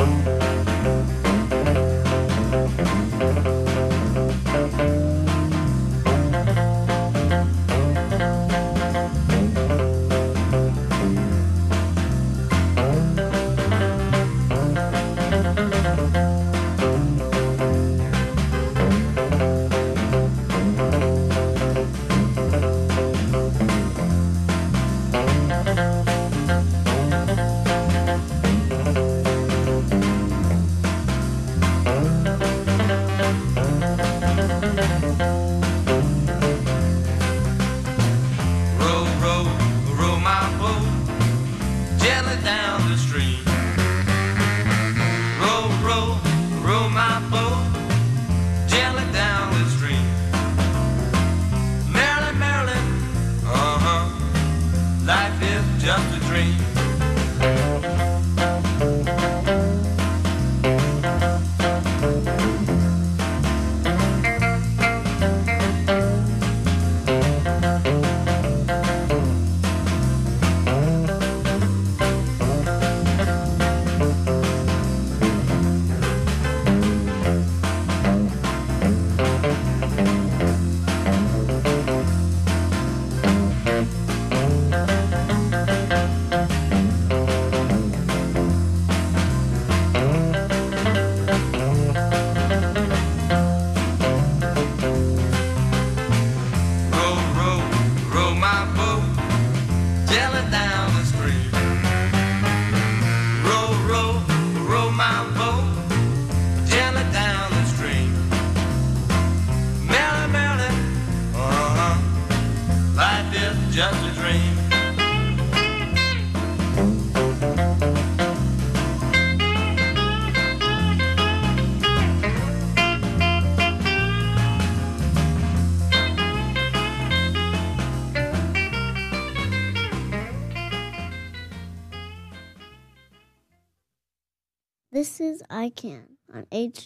This is I Can on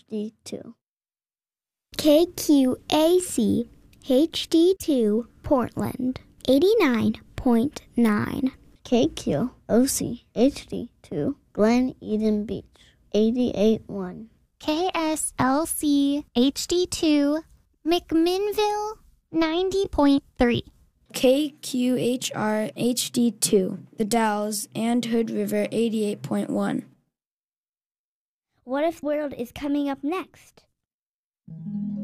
HD2. KQAC HD2 Portland 89.9. KQOC HD2 Glen Eden Beach 88.1. KSLC HD2 McMinnville 90.3. KQHR HD2 The Dalles and Hood River 88.1. What If World is coming up next?